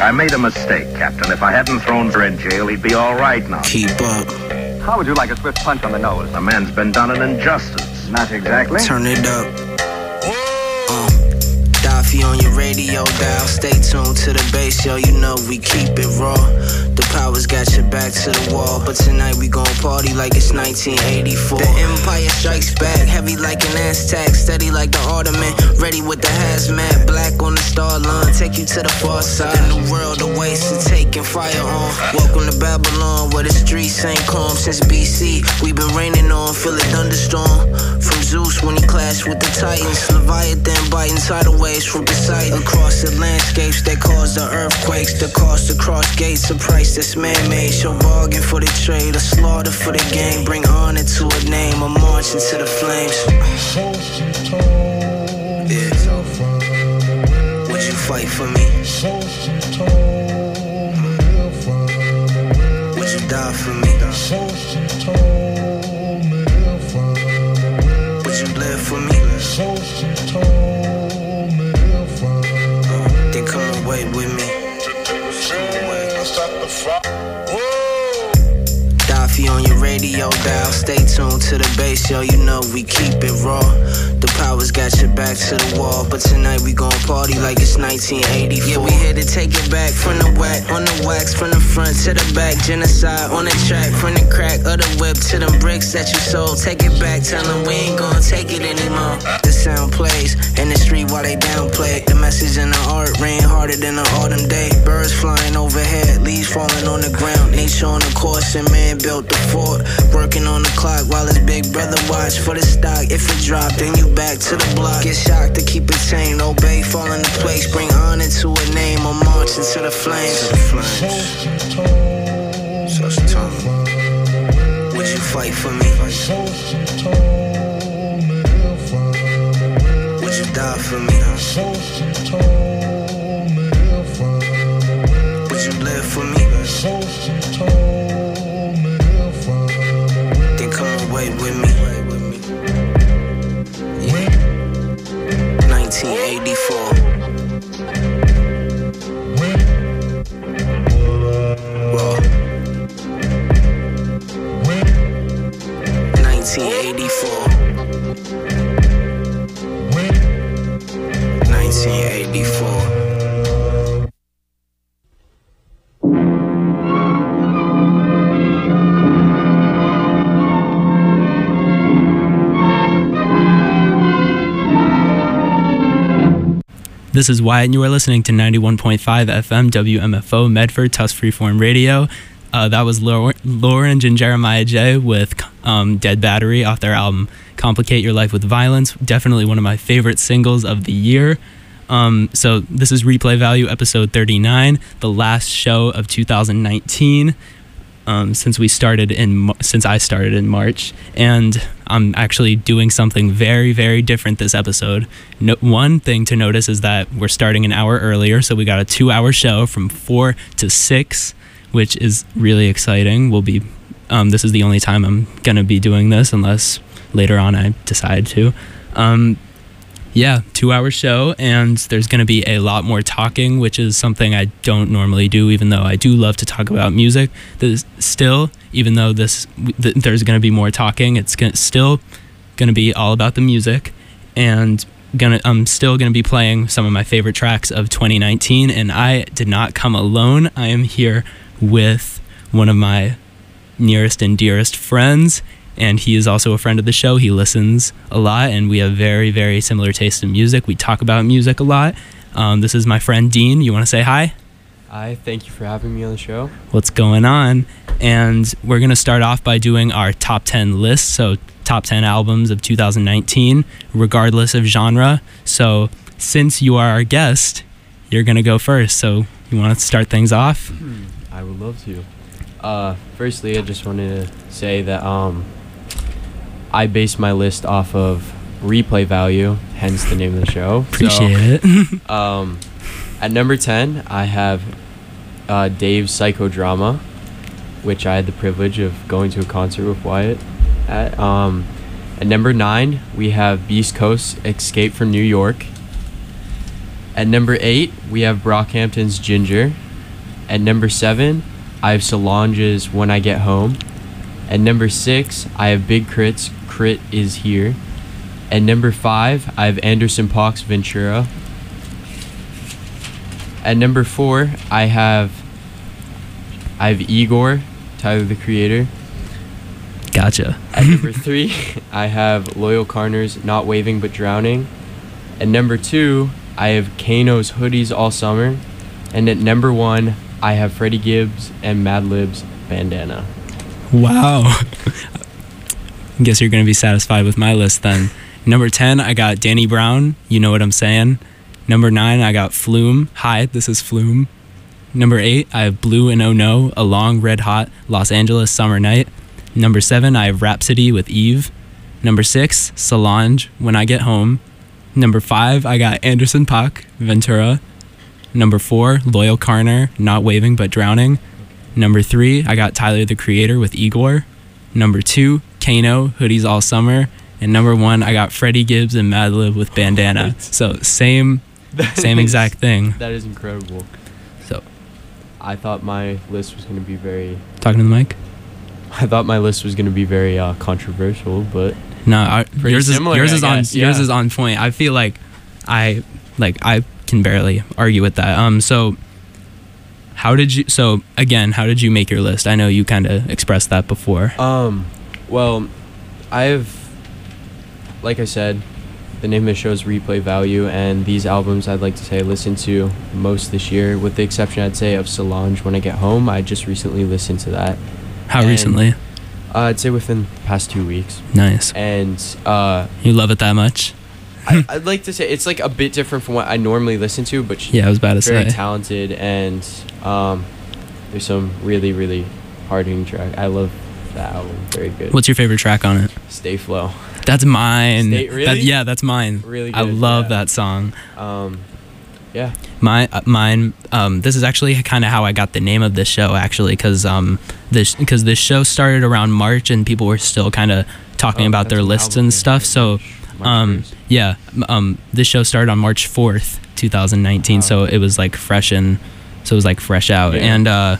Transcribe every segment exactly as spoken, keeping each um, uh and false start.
I made a mistake, Captain. If I hadn't thrown her in jail, he'd be all right now. Keep up. How would you like a swift punch on the nose? The man's been done an injustice. Not exactly. Turn it up. Uh, Daffy on your radio dial. Stay tuned to the bass, yo. You know we keep it raw. The powers got your back to the wall, but tonight we gon' party like it's nineteen eighty-four. The Empire strikes back, heavy like an Aztec, steady like the Ottoman, ready with the hazmat, black on the star line, take you to the far side. The new world awaits and taking fire on. Welcome to Babylon, where the streets ain't calm since B C. We been raining on, feel a thunderstorm. From Zeus when he clashed with the Titans, Leviathan biting tidal waves from Poseidon. Across the landscapes that cause the earthquakes, the cost to cross gates, a price that's man-made. Show bargain for the trade, a slaughter for the game. Bring honor to a name, a march into the flames. Yeah. Would you fight for me? Would you die for me? Would you live for me? Uh, then come away with me. Daffy on your radio dial. Stay tuned to the bass, yo. You know we keep it raw. The powers got your back to the wall, but tonight we gon' party like it's nineteen eighty-four. Yeah, we here to take it back from the whack, on the wax, from the front to the back. Genocide on the track, from the crack of the whip to them bricks that you sold. Take it back, tell them we ain't gon' take it anymore. The sound plays in the street while they downplay. The message in the art rain harder than an autumn day. Birds flying overhead, leaves falling on the ground. Nature on the course and man built the fort. Working on the clock while his big brother watch for the stock. If it drop, then you back to the block. Get shocked to keep it tame. Obey, fall into place. Bring honor to a name. Or march into the flames. To the flames. Such time. Would you fight for me? Would you die for me? Would you live for me? Then come away with me. Yeah. nineteen eighty-four. Raw. nineteen eighty-four. nineteen eighty-four. This is Wyatt, and you are listening to ninety-one point five F M W M F O Medford, Tusk Freeform Radio. Uh, that was Lorange and Jeremiah J with um, Dead Battery off their album Complicate Your Life with Violence. Definitely one of my favorite singles of the year. Um, so this is Replay Value episode thirty-nine, the last show of two thousand nineteen. Um, since we started in since I started in March, and I'm actually doing something very, very different this episode. No, one thing to notice is that we're starting an hour earlier, so we got a two-hour show from four to six, which is really exciting. We'll be um, this is the only time I'm gonna be doing this, unless later on I decide to. Um, Yeah, two-hour show, and there's going to be a lot more talking, which is something I don't normally do, even though I do love to talk about music. There's still, even though this th- there's going to be more talking, it's gonna, still going to be all about the music, and gonna I'm still going to be playing some of my favorite tracks of twenty nineteen, and I did not come alone. I am here with one of my nearest and dearest friends, and he is also a friend of the show. He listens a lot, and we have very, very similar taste in music. We talk about music a lot. Um, this is my friend Dean. You want to say hi? Hi, thank you for having me on the show. What's going on? And we're going to start off by doing our top ten list, so top ten albums of two thousand nineteen, regardless of genre. So since you are our guest, you're going to go first. So you want to start things off? I would love to. Uh, firstly, I just wanted to say that um, I based my list off of replay value, hence the name of the show. Appreciate so, it. um, at number ten, I have uh, Dave's Psychodrama, which I had the privilege of going to a concert with Wyatt at. Um, at number nine, we have Beast Coast Escape from New York. At number eight, we have Brockhampton's Ginger. At number seven, I have Solange's When I Get Home. At number six, I have Big Crit's Crit Is Here. At number five, I have Anderson .Paak's Ventura. At number four, I have I have Igor, Tyler the Creator. Gotcha. At number three, I have Loyal Carner's Not Waving But Drowning. At number two, I have Kano's Hoodies All Summer. And at number one, I have Freddie Gibbs and Madlib's Bandana. Wow. Guess you're going to be satisfied with my list then. Number ten, I got Danny Brown, You Know What I'm Saying. Number nine, I got Flume, Hi, This Is Flume. Number eight, I have Blue and Oh No, A Long Red Hot Los Angeles Summer Night. Number seven, I have Rhapsody with Eve. Number six, Solange, When I Get Home. Number five, I got Anderson .Paak, Ventura. Number four, Loyal Carner, Not Waving But Drowning. Number three, I got Tyler the Creator with Igor. Number two, Kano, Hoodies All Summer. And number one, I got Freddie Gibbs and Madlib with Bandana. So same, same is, exact thing. That is incredible. So, I thought my list was going to be very... talking to the mic? I thought my list was going to be very uh, controversial, but... No, I, yours is similar, yours is I on guess, yours yeah. is on point. I feel like I like I can barely argue with that. Um, so how did you? So again, how did you make your list? I know you kind of expressed that before. Um, well, I've, like I said, the name of the show is Replay Value, and these albums I'd like to say I listened to most this year, with the exception I'd say of Solange When I Get Home. I just recently listened to that. How And, recently? Uh, I'd say within the past two weeks. Nice. And uh, You love it that much? I, I'd like to say it's like a bit different from what I normally listen to, but she's Yeah, I was about to very say. talented, and um, there's some really, really hard-hitting track. I love that album. Very good. What's your favorite track on it? Stay Flow. That's mine. Stay- really? That, yeah, that's mine. Really I good, love yeah. that song. Um, yeah. My uh, mine. Um, this is actually kind of how I got the name of this show, actually, because um, this because this show started around March and people were still kind of talking Oh, about that's their an lists album and thing, stuff. right? So, March um, first. yeah, m- um, this show started on March fourth, twenty nineteen. Wow. So it was like fresh and so it was like fresh out, Yeah. and uh,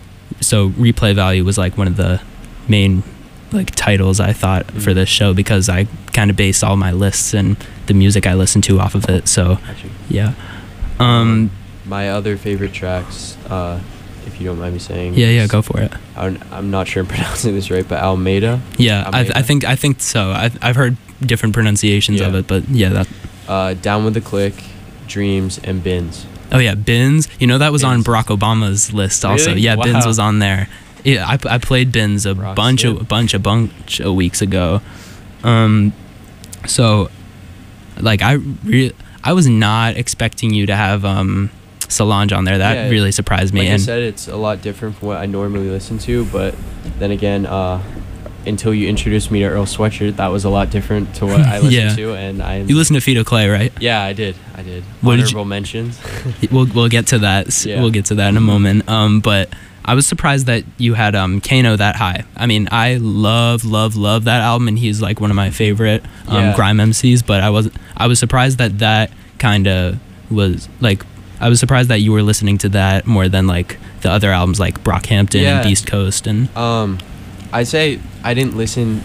so Replay Value was like one of the main like titles I thought Mm-hmm. for this show because I kind of based all my lists and the music I listened to off of it. So Actually, yeah. Um. my other favorite tracks, uh, if you don't mind me saying. Yeah. Yeah. is- Go for it. I'm, I'm not sure I'm pronouncing this right, but Almeida. Yeah. I, I Almeida? think. I think so. I've I've heard different pronunciations of Yeah. it, but yeah. That. Uh, Down with the Click, Dreams, and Bins. Oh yeah. Bins. You know that was on Bins. Barack Obama's list also. Really? Yeah. Bins Wow. was on there. Yeah. I, I played Bins a Rock bunch City. of bunch of bunch of weeks ago. Um. So, like I re- I was not expecting you to have um Solange on there. That Yeah, really surprised me. Like I and said, it's a lot different from what I normally listen to, but then again, uh, until you introduced me to Earl Sweatshirt, that was a lot different to what I listened Yeah. to, and I. you listen to Fido Clay, right? Yeah, I did. I did. What did you- Honorable mentions. We'll we'll get to that. s- Yeah. We'll get to that in a moment. Um, but I was surprised that you had um Kano that high. I mean, I love love love that album, and he's like one of my favorite um Yeah. grime M Cs. But I wasn't. I was surprised that that kind of was like. I was surprised that you were listening to that more than like the other albums like Brockhampton Yeah. and Beast Coast and. Um, I say I didn't listen.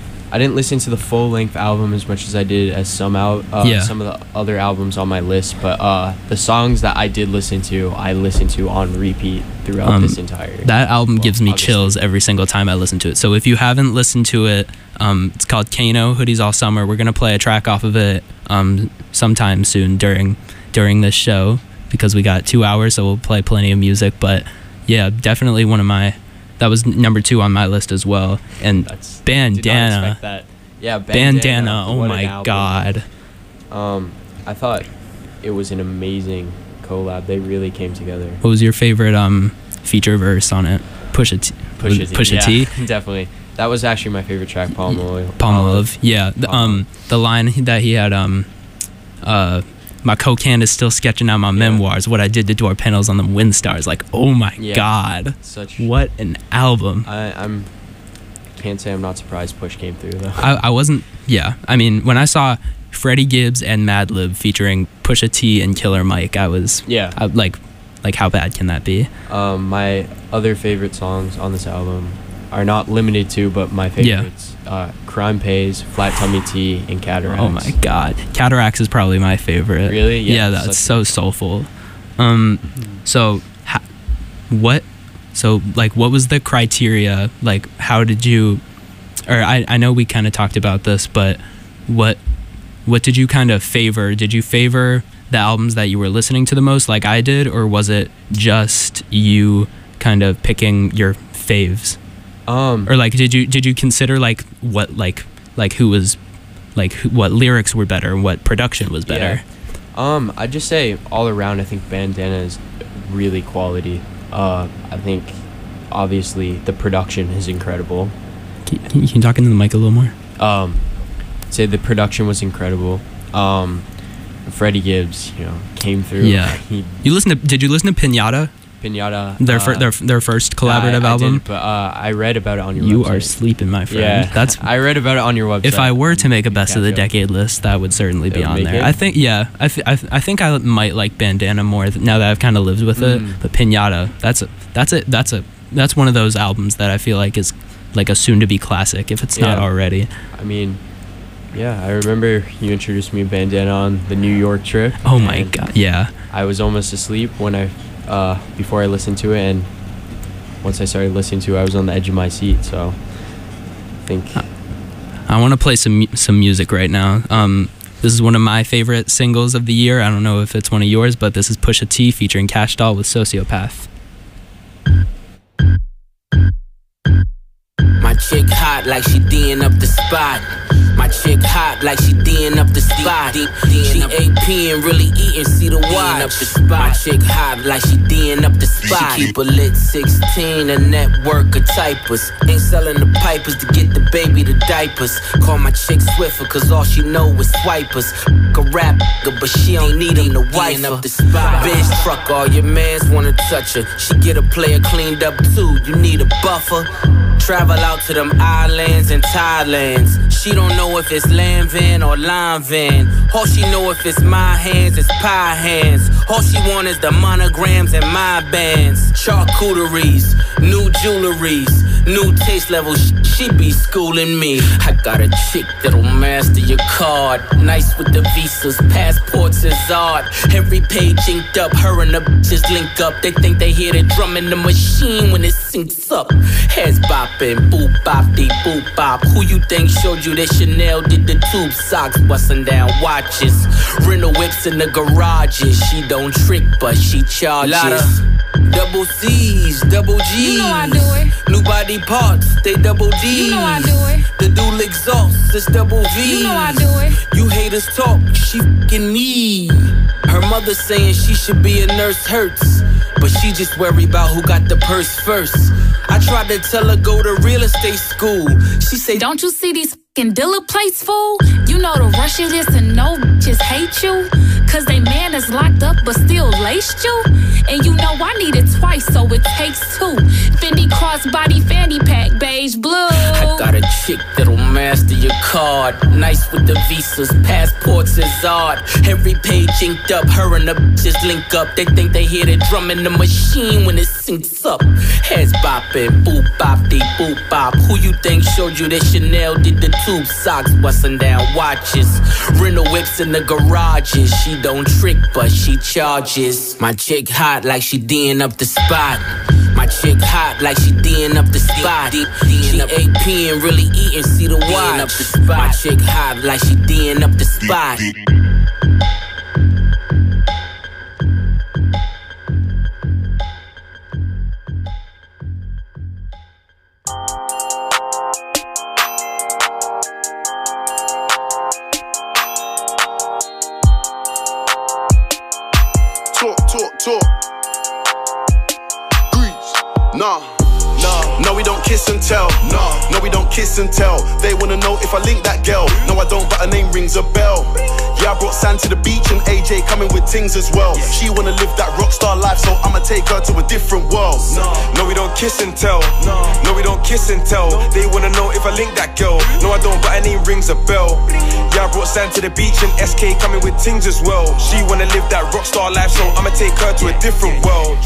I didn't listen to the full length album as much as I did as some out uh, Yeah. some of the other albums on my list. But uh, the songs that I did listen to, I listened to on repeat throughout Um, this entire. That album well, gives me obviously. chills every single time I listen to it. So if you haven't listened to it, um, it's called Kano, Hoodies All Summer. We're gonna play a track off of it um, sometime soon during during this show because we got two hours, so we'll play plenty of music. But yeah, definitely one of my. That was number two on my list as well. And That's, did not Bandana, expect that. Yeah, Bandana. Bandana. Oh what an my album. God. Um, I thought it was an amazing collab. They really came together. What was your favorite um feature verse on it? Pusha T. Pusha was T. it Pusha T. yeah, definitely. That was actually my favorite track, Palm Oil. Palm Olive. Yeah. The, Palm um, the line that he had, um, uh, my coke hand is still sketching out my Yeah. memoirs. What I did to door panels on the wind stars. Like, oh my Yeah. God, Such. what an album. I, I'm. Can't say I'm not surprised Push came through though. I, I wasn't. Yeah. I mean, when I saw Freddie Gibbs and Madlib featuring Pusha T and Killer Mike, I was. Yeah. I, like, like how bad can that be? Um, my other favorite songs on this album are not limited to, but my favorites: yeah. uh, "Crime Pays," "Flat Tummy Tea," and "Cataracts." Oh my God, "Cataracts" is probably my favorite. Really? Yeah, yeah that's so soulful. Um, so, ha- what? So, like, what was the criteria? Like, how did you? Or I, I know we kind of talked about this, but what, what did you kind of favor? Did you favor the albums that you were listening to the most, like I did, or was it just you kind of picking your faves? Um, or like, did you did you consider like what like like who was like who, what lyrics were better, what production was better? Yeah. Um, I'd just say all around, I think Bandana is really quality. Uh, I think obviously the production is incredible. Can, can you talk into the mic a little more? Um, I'd say the production was incredible. Um, Freddie Gibbs, you know, came through. Yeah. He, you listen to? Did you listen to Pinata? Pinata. Their uh, fir- their their first collaborative I, I album. Didn't, but uh, I read about it on your you website. You are sleeping, my friend. Yeah, that's. I read about it on your website. If I were to make a best of the up. decade list, that would certainly It be would on make there. it? I think, yeah, I, th- I, th- I think I might like Bandana more th- now that I've kind of lived with it. Mm. But Pinata, that's a that's a that's a that's one of those albums that I feel like is like a soon-to-be classic if it's not Yeah. already. I mean, yeah, I remember you introduced me to Bandana on the New York trip. Oh my and God, yeah. I was almost asleep when I, uh, before I listened to it, and once I started listening to it, I was on the edge of my seat. So, I think I want to play some mu- some music right now. Um, this is one of my favorite singles of the year. I don't know if it's one of yours, but this is Pusha T featuring Cash Doll with Sociopath. My chick hot like she D'ing up the spot. My chick hot like she D'ing up the spot. She A P and really eating, see the watch. Up the spot. My chick hot like she D'ing up the spot. She keep a lit sixteen, a network of typers. Ain't selling the pipers to get the baby the diapers. Call my chick Swiffer cause all she know is swipers. A rap but she don't need him to wife her. Bitch truck, all your mans wanna touch her. She get a player cleaned up too, you need a buffer. Travel out to them islands and Thailands. She don't know if it's land van or line van. All she know if it's my hands, it's pie hands. All she want is the monograms and my bands. Charcuteries, new jewelries, new taste levels. She be schooling me. I got a chick that'll master your card. Nice with the visas, passports is art. Every page inked up, her and the bitches link up. They think they hear the drum in the machine when it syncs up. Heads bopping, boop bop, dee boop bop. Who you think showed you that Chanel did the tube socks? Busting down watches, rental whips in the garages. She don't trick, but she charges. Lotta double C's, double G's. You know I do it. New body parts, they double D's. You know I do it. The dual exhaust, it's double V. You know I do it. You haters talk, she f***ing me. Her mother saying she should be a nurse hurts, but she just worry about who got the purse first. I tried to tell her go to real estate school. She say, don't you see these f***ing dealer plates, fool? You know the rush it is to no bitches hate you. Cause they man is locked up but still laced you. And you know I need it twice, so it takes two. Fendi crossbody fanny pack, beige blue. I got a chick that'll master your card. Nice with the visas, passports is art. Every page inked up, her and the bitches link up. They think they hear the drum in the machine when it syncs up. Heads bopping, boop bop, dee boop bop. Who you think showed you that Chanel did the tube socks? Busting down watches, rental whips in the garages. She don't trick, but she charges. My chick hot like she D'ing up the spot. My chick hot like she D'ing up the spot. She A P and really eating, see the watch. My chick hot like she D'ing up the spot. Talk, talk, talk. Grease. Nah, nah. No, we don't kiss and tell. Nah, no, we don't kiss and tell. They wanna know if I link that girl. No, I don't, but her name rings a bell. Yeah, Yeah, I brought Sand to the beach and A J coming with things as well. She wanna live that rockstar life, so I'ma take her to a different world. No, we don't kiss and tell. No, we don't kiss and tell. They wanna know if I link that girl. No, I don't, but her name rings a bell. Yeah, I brought Sand to the beach and S K coming with things as well. She wanna live that rockstar life, so I'ma take her to a different world.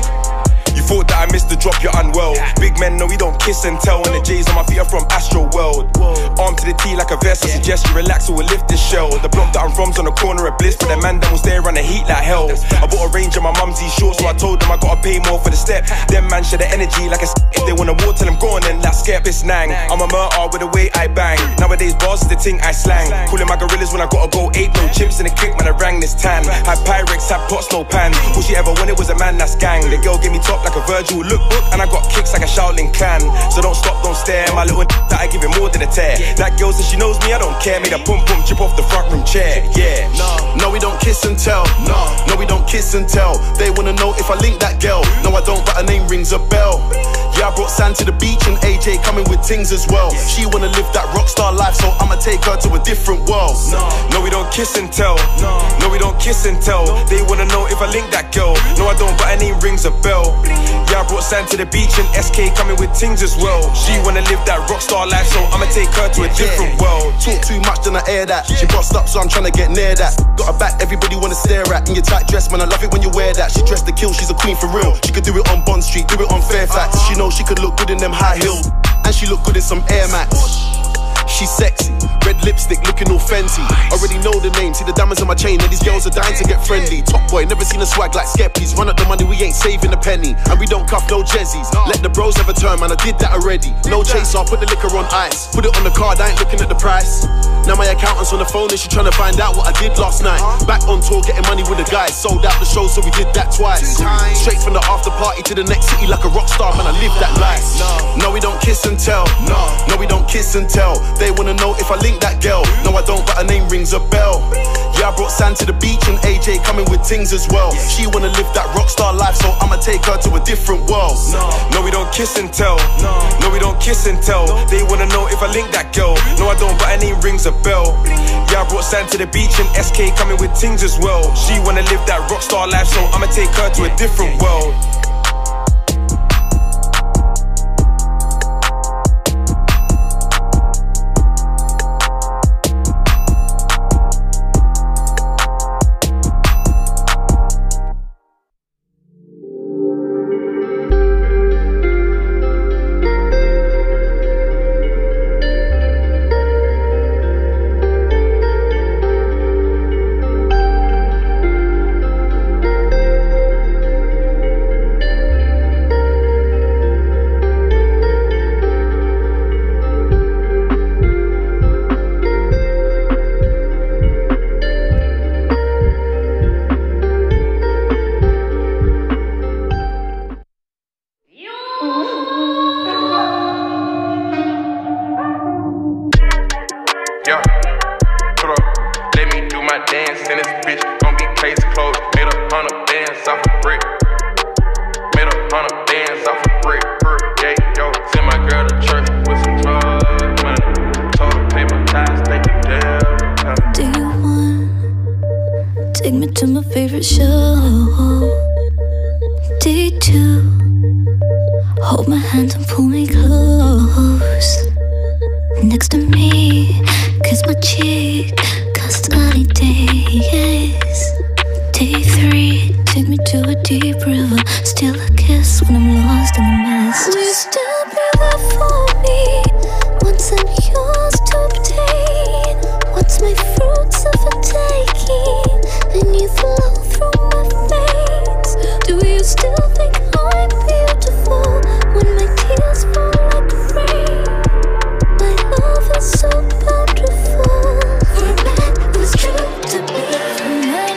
You thought that I missed the drop, you're unwell. Big men, no, we don't kiss and tell. And the J's on my feet are from Astro World. Arm to the T like a vest, I suggest you relax or we'll lift this shell. The block that I'm from's on the corner of Bliss, but the man that was there on the heat like hell. I bought a range of my mumsy's shorts, so I told them I gotta pay more for the step. Them man share the energy like a s***. If they wanna war, tell them go on then, let's skep this nang. I'm a murder with the way I bang. Nowadays bars is the thing I slang. Calling my gorillas when I gotta go eight, no chimps in the click, man I rang this tan. Had Pyrex, had pots, no pan. All she ever wanted was a man that's gang. The girl gave me top like a Virgil lookbook, and I got kicks like a Shaolin clan. So don't stop, don't stare, my little that I give it more than a tear. That girl says she knows me, I don't care. Made a pum pum chip off the front room chair. Yeah. No, no, we don't kiss and tell. No, no, we don't kiss and tell. They wanna know if I link that girl. No, I don't, but her name rings a bell. Yeah, I brought Sand to the beach and A J coming with things as well. She wanna live that rockstar life, so I'ma take her to a different world. No, we don't kiss and tell. No, we don't kiss and tell. They wanna know if I link that girl. No, I don't, but her name rings a bell. Yeah, I brought Sand to the beach and S K coming with things as well. She wanna live that rockstar life, so I'ma take her to a different world. Talk too much, then I air that. She bossed up, so I'm trying to get near that. Got a back, everybody wanna stare at. In your tight dress, man, I love it when you wear that. She dressed to kill, she's a queen for real. She could do it on Bond Street, do it on Fairfax. She knows she could look good in them high heels, and she look good in some Air Max. She's sexy, red lipstick looking all fancy. Already know the name, see the diamonds on my chain, and these girls are dying to get friendly. Top boy, never seen a swag like Skeppies. Run up the money, we ain't saving a penny, and we don't cuff no jezzies. Let the bros have a turn, man, I did that already. No chaser, I'll put the liquor on ice. Put it on the card, I ain't looking at the price. Now my accountant's on the phone and she trying to find out what I did last night. Back on tour, getting money with the guys. Sold out the show, so we did that twice. Straight from the after party to the next city like a rock star, man, I live that life. No, we don't kiss and tell. No, we don't kiss and tell. They wanna know if I link that girl. No, I don't, but her name rings a bell. Yeah, I brought Sand to the beach and A J coming with things as well. She wanna live that rockstar life, so I'ma take her to a different world. No, we don't kiss and tell. No, we don't kiss and tell. They wanna know if I link that girl. No, I don't, but her name rings a bell. Yeah, I brought Sand to the beach and S K coming with things as well. She wanna live that rockstar life, so I'ma take her to a different world.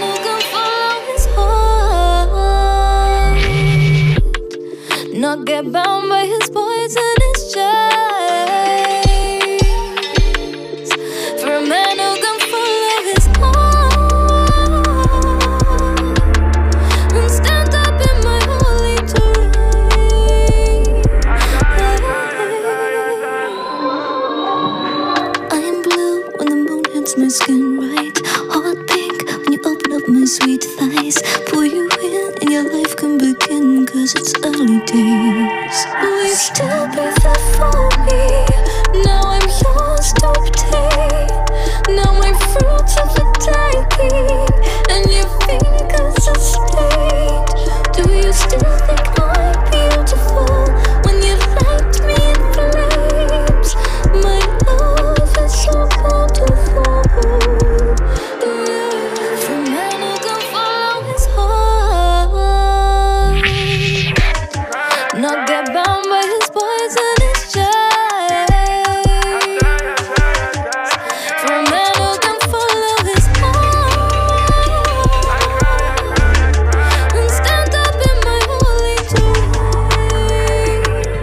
Get right. Heart pink when you open up my sweet thighs. Pull you in and your life can begin, cause it's early days. Will you still be there for me? Now I'm yours to obtain. Now I'm fruit of the taking, and your fingers are stained. Do you still think I'm beautiful when you light me in flames? My love is so bountiful. Yeah. For man who can follow his heart, not get bound by his boys and his chains. For a man who can follow his heart and stand up in my holy terrain.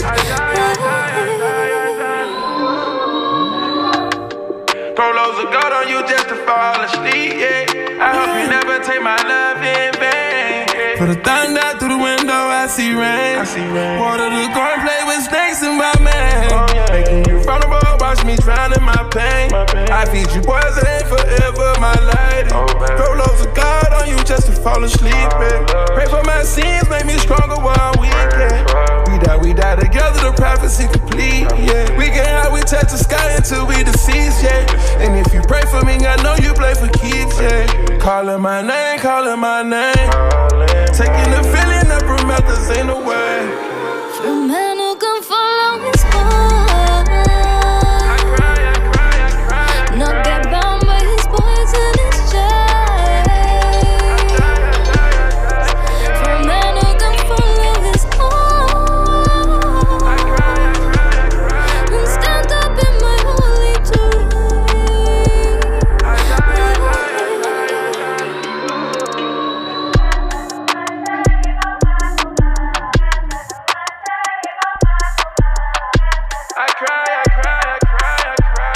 Throw loads of gold on you just to fall asleep, yeah. I hope you never take my love in vain. For the thunder through the window, I see rain. I see rain. Water the corn, play with snakes in my man. Oh, yeah. Making you vulnerable, watch me drown in my pain. my pain. I feed you poison, ain't forever my lady. Oh, throw loads of God on you just to fall asleep, man. Pray for my sins, make me stronger while I'm weak, yeah. We die, we die together, the prophecy complete, yeah. We get high, we touch the sky until we deceased, yeah. And if you pray for me, I know you play for keeps, yeah. Calling my name, calling my name. Taking the feeling up from methods ain't no way. For a man who can follow his heart, not get bound by his boys and his chains. For a man who can follow his heart and stand up in my holy terrain. I cry, I cry, I cry, I cry.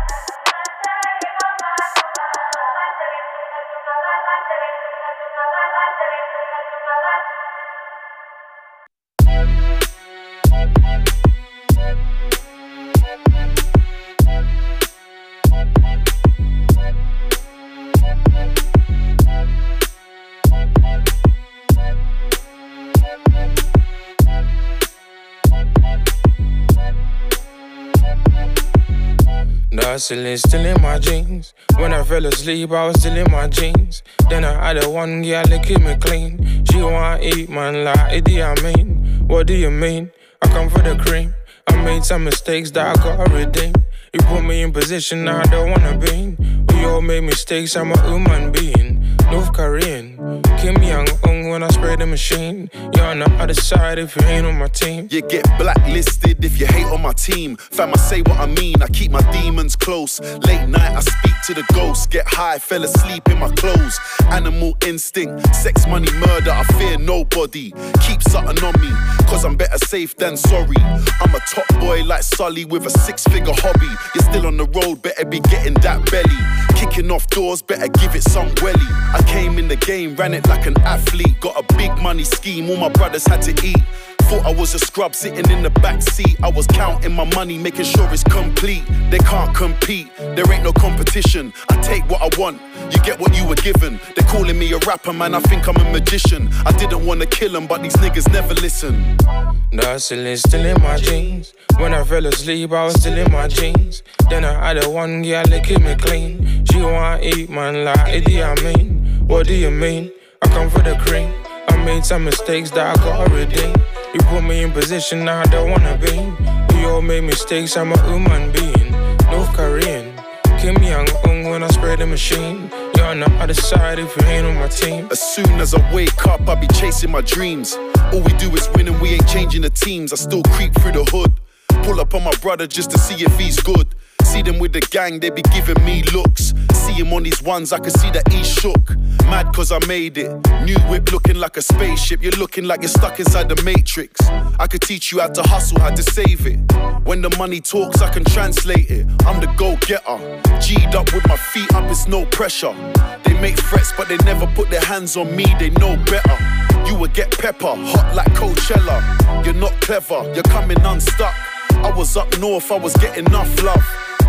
Hustling still in my jeans. When I fell asleep, I was still in my jeans. Then I had a one girl that keep me clean. She wanna eat, man, like Idi Amin. What do you mean? I come for the cream. I made some mistakes that I gotta redeem. You put me in position I don't wanna be in. We all made mistakes, I'm a human being. North Korean, Kim Jong-un when I spray the machine. You're on the other side if you ain't on my team. You get blacklisted if you hate on my team. Fam, I say what I mean, I keep my demons close. Late night, I speak to the ghosts. Get high, fell asleep in my clothes. Animal instinct, sex, money, murder, I fear nobody. Keep something on me, cause I'm better safe than sorry. I'm a top boy like Sully with a six-figure hobby. You're still on the road, better be getting that belly. Kicking off doors, better give it some welly. I came in the game, ran it like an athlete. Got a big money scheme, all my brothers had to eat. Thought I was a scrub sitting in the back seat. I was counting my money, making sure it's complete. They can't compete, there ain't no competition. I take what I want, you get what you were given. They're calling me a rapper, man, I think I'm a magician. I didn't want to kill them, but these niggas never listen. The hustle is still in my jeans. When I fell asleep, I was still in my jeans. Then I had a one girl that keep me clean. She wanna eat, man, like Idi Amin. What do you mean? I come for the cream. I made some mistakes that I gotta redeem. You put me in position I don't wanna be. We all made mistakes, I'm a human being. North Korean, Kim Jong-un when I spray the machine. You're on the other side if you ain't on my team. As soon as I wake up, I be chasing my dreams. All we do is win and we ain't changing the teams. I still creep through the hood. Pull up on my brother just to see if he's good. See them with the gang, they be giving me looks. See him on these ones, I can see that he's shook. Mad cause I made it. New whip looking like a spaceship. You're looking like you're stuck inside the matrix. I could teach you how to hustle, how to save it. When the money talks, I can translate it. I'm the go-getter. G'd up with my feet up, it's no pressure. They make threats, but they never put their hands on me, they know better. You would get pepper, hot like Coachella. You're not clever, you're coming unstuck. I was up north, I was getting enough love.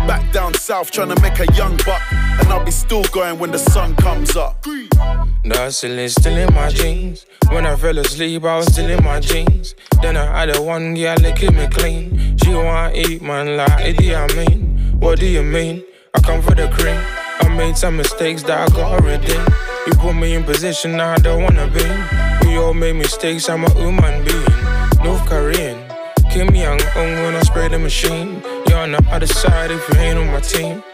Back down south trying to make a young buck, and I'll be still going when the sun comes up. The hustle is still in my jeans. When I fell asleep, I was still in my jeans. Then I had a one girl that keep me clean. She wanna eat, man, like Idi Amin. What do you mean? I come for the cream. I made some mistakes that I got already. You put me in position I don't wanna be. We all make mistakes, I'm a human being. North Korean, Kim Jong-un when I spray the machine. You're on the other side if you ain't on my team.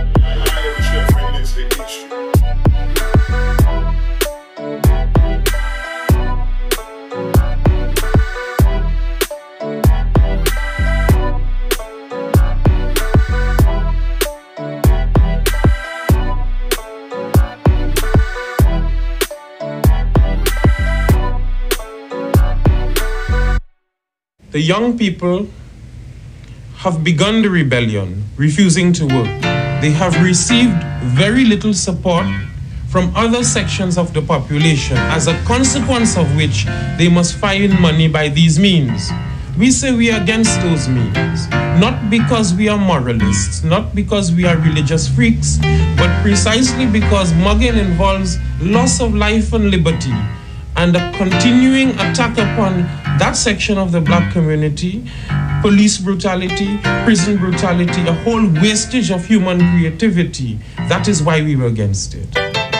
The young people have begun the rebellion, refusing to work. They have received very little support from other sections of the population, as a consequence of which they must find money by these means. We say we are against those means, not because we are moralists, not because we are religious freaks, but precisely because mugging involves loss of life and liberty, and a continuing attack upon that section of the black community, police brutality, prison brutality, a whole wastage of human creativity. That is why we were against it.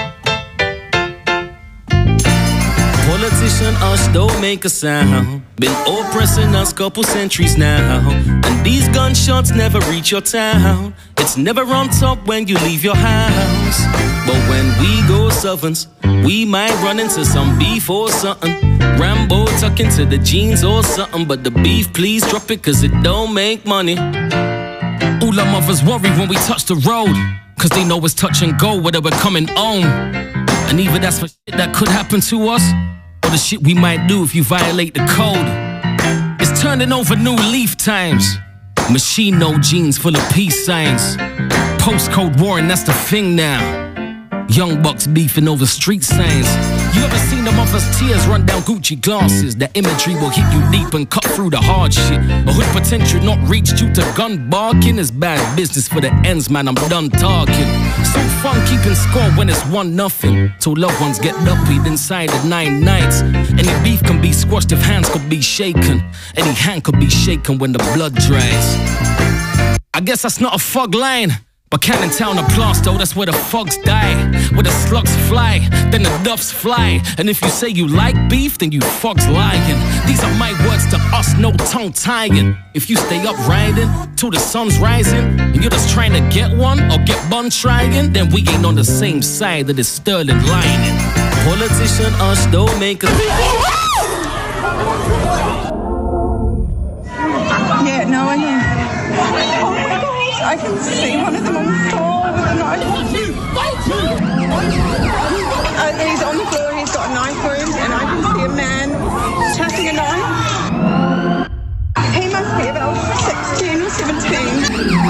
Politician us don't make a sound. Been oppressing us couple centuries now, and these gunshots never reach your town. It's never on top when you leave your house. But when we go southerns, we might run into some beef or something. Rambo tuck into the jeans or something. But the beef, please drop it, cause it don't make money. All our mothers worry when we touch the road, cause they know it's touch and go whether we're coming home. And either that's for shit that could happen to us, or the shit we might do if you violate the code. It's turning over new leaf times. Machine no jeans full of peace signs. Postcode war and that's the thing now. Young bucks beefing over street signs. You ever seen the mother's tears run down Gucci glasses? That imagery will hit you deep and cut through the hard shit. A hood potential not reached due to gun barking is bad business for the ends, man, I'm done talking. So fun keeping score when it's one nothing, till loved ones get duppied inside the nine nights. Any beef can be squashed if hands could be shaken. Any hand could be shaken when the blood dries. I guess that's not a fog line, but Cannon Town a plaster, that's where the fogs die, where the slugs fly, then the doves fly. And if you say you like beef, then you fogs lying. These are my words to us, no tongue tying. If you stay up riding till the sun's rising, and you're just trying to get one or get bun trying, then we ain't on the same side of this sterling lining. Politician us don't make us. Yeah, no, I know. I can see one of them on the floor with a knife. Uh, he's on the floor, he's got a knife wound, and I can see a man tapping a knife. He must be about sixteen or seventeen.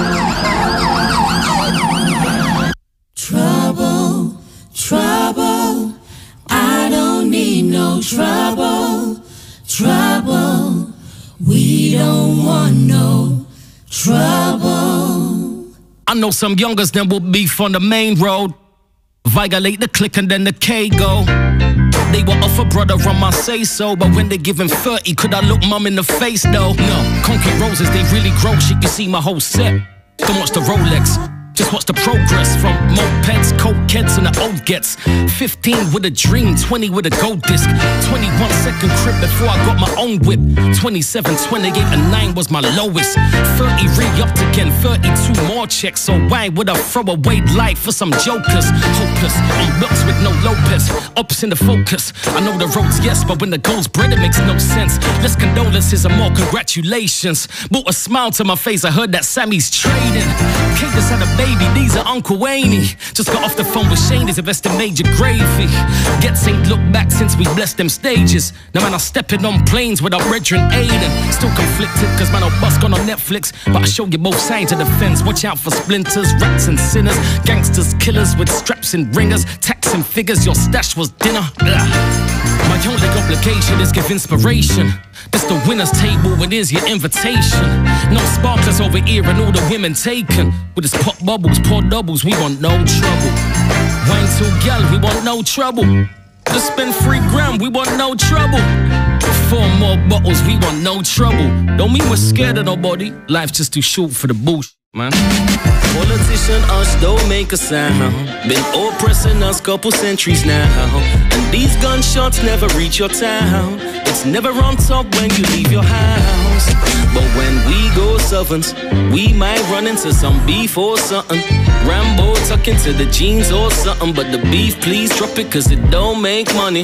Trouble, trouble, I don't need no trouble. Trouble, we don't want no trouble. I know some youngers then will beef on the main road, violate the click and then the K go. They were off a brother on my say so, but when they give him thirty, could I look mum in the face though? No, concrete roses, they really grow shit, you see my whole set. Don't watch the Rolex, just watch the progress from mopeds, cokeheads, and the old gets. Fifteen with a dream, twenty with a gold disc, twenty-one second crib before I got my own whip. Twenty-seven, twenty-eight, and nine was my lowest. Thirty re-upped again, thirty-two more checks. So why would I throw away life for some jokers? Hopeless, on blocks with no Lopez, ops in the focus. I know the road's yes, but when the goal's bread, it makes no sense. Less condolences and more congratulations. Brought a smile to my face, I heard that Sammy's trading. Kate just had a baby. These are Uncle Wayne. Just got off the phone with Shane, he's investing major gravy. Gets ain't looked back since we blessed them stages. Now man, I'm stepping on planes without brethren Aiden. Still conflicted, cause man, I'll bust gone on Netflix. But I show you both sides of the fence. Watch out for splinters, rats and sinners, gangsters, killers with straps and ringers, taxing figures, your stash was dinner. Ugh. My only obligation is give inspiration. This the winner's table, it is your invitation. No sparklers over here and all the women taken. With his pop bubbles, pour doubles, we want no trouble. Wine too gal, we want no trouble. Just spend three grand, we want no trouble. Four more bottles, we want no trouble. Don't mean we're scared of nobody. Life's just too short for the bullshit, man. Politician us don't make a sound. Been oppressing us couple centuries now. And these gunshots never reach your town. It's never on top when you leave your house. But when we go servants, we might run into some beef or something. Rambo tuck into the jeans or something. But the beef, please drop it cause it don't make money.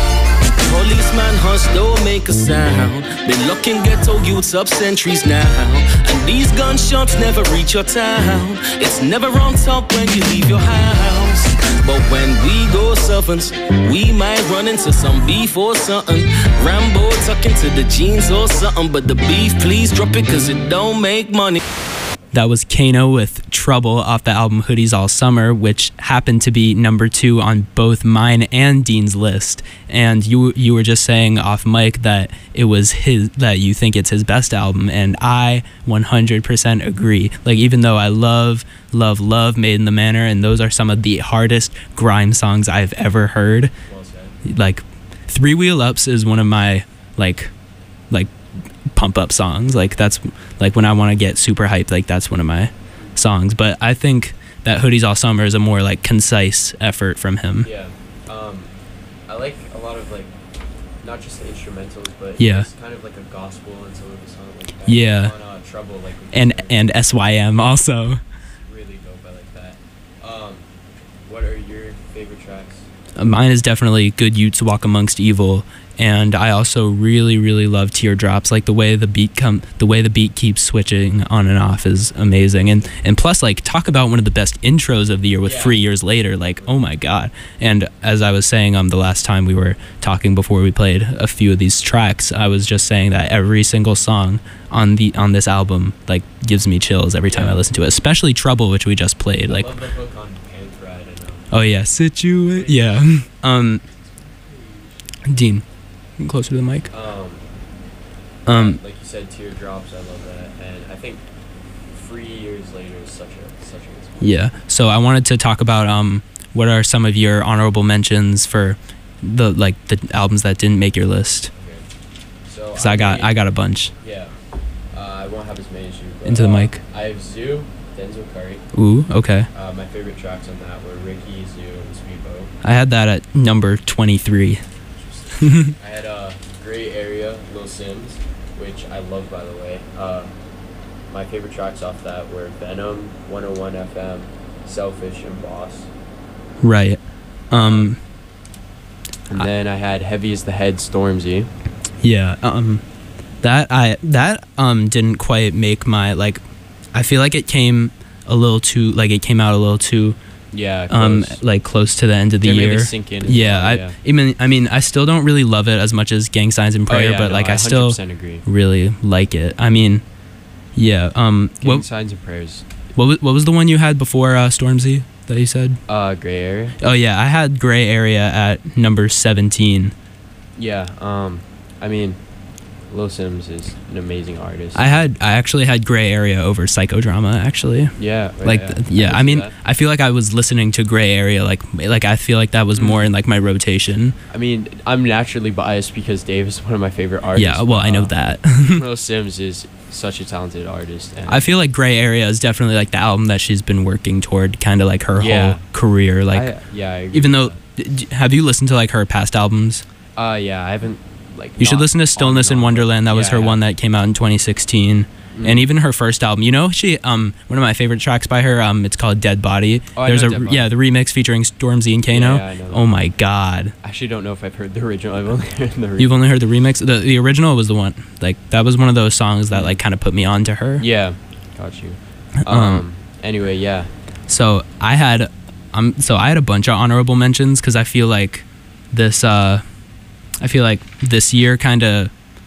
Policeman hush, don't make a sound. Been locking ghetto youths up centuries now. And these gunshots never reach your town. It's never on top when you leave your house. But when we go servants, we might run into some beef or something. Rambo tuck into the jeans or something. But the beef, please drop it cause it don't make money. That was Kano with Trouble off the album Hoodies All Summer, which happened to be number two on both mine and Dean's list. And you you were just saying off mic that it was his, that you think it's his best album, and I one hundred percent agree. Like, even though I love, love, love Made in the Manor, and those are some of the hardest grime songs I've ever heard. Well said. Like, Three Wheel Ups is one of my, like, like, pump up songs. Like, that's like when I want to get super hyped, like that's one of my songs. But I think that Hoodies All Summer is a more like concise effort from him. Yeah. Um, I like a lot of like not just the instrumentals, but yeah, it's kind of like a gospel and some of the songs like that. Yeah. On uh, Trouble, like and and S Y M also. Really dope. I like that. Um, what are your favorite tracks? Uh, mine is definitely Good Youths Walk Amongst Evil. And I also really, really love Teardrops. Like the way the beat come, the way the beat keeps switching on and off is amazing. And and plus, like, talk about one of the best intros of the year with yeah. Three Years Later. Like, oh my god! And as I was saying, um, the last time we were talking before we played a few of these tracks, I was just saying that every single song on the on this album like gives me chills every time yeah. I listen to it. Especially Trouble, which we just played. Like, I love the hook on Pants Ride. I know. Oh yeah, Situate. Yeah. um, Dean. Closer to the mic. Um, um, like you said, Teardrops. I love that, and I think Three Years Later is such a such a good song. Yeah. So I wanted to talk about um, what are some of your honorable mentions for the like the albums that didn't make your list. Okay. So because I got I got a bunch. Yeah. Uh, I won't have as many as you. But, Into the uh, mic. I have Zoo, Denzel Curry. Ooh. Okay. Uh, my favorite tracks on that were Ricky, Zoo, and Speedboat. I had that at number twenty-three. I had a uh, Gray Area, Lil Sims, which I love, by the way. Uh, my favorite tracks off that were Venom, one oh one F M, Selfish, and Boss. Right. Um. And I, then I had Heavy as the Head, Stormzy. Yeah. Um. That I that um didn't quite make my like. I feel like it came a little too like it came out a little too. Yeah, close. um, like close to the end of the Didn't year. Really sink in yeah, well, I, yeah. I mean, I mean, I still don't really love it as much as Gang Signs and Prayer, oh, yeah, but no, like I, I still agree. really like it. I mean, yeah. Um, Gang what, Signs and Prayers. What was, what was the one you had before uh, Stormzy that you said? Uh, Gray Area. Oh yeah, I had Gray Area at number seventeen. Yeah. Um, I mean, Lil Sims is an amazing artist. I had I actually had Gray Area over Psychodrama actually. Yeah. Right, like yeah. th- yeah, I, I mean that. I feel like I was listening to Gray Area like like I feel like that was more in like my rotation. I mean, I'm naturally biased because Dave is one of my favorite artists. Yeah, well, but, I know uh, that. Lil Sims is such a talented artist. And I feel like Gray Area is definitely like the album that she's been working toward kind of like her yeah. whole career like I, yeah, I agree even though that. d- have you listened to like her past albums? Uh yeah, I haven't like You should listen to Stillness in Wonderland. That was yeah, her yeah. one that came out in twenty sixteen. Mm. And even her first album, you know, she um one of my favorite tracks by her, um it's called Dead Body. Oh, There's I a know Dead Body. yeah, the remix featuring Stormzy and Kano. Yeah, I know that. Oh my god. I actually don't know if I've heard the original. I've only heard the remix. You've only heard the remix? The the original was the one. Like that was one of those songs that like kind of put me on to her. Yeah. Got you. Um, Um, anyway, yeah. So I had um so I had a bunch of honorable mentions cuz I feel like this uh I feel like this year kind of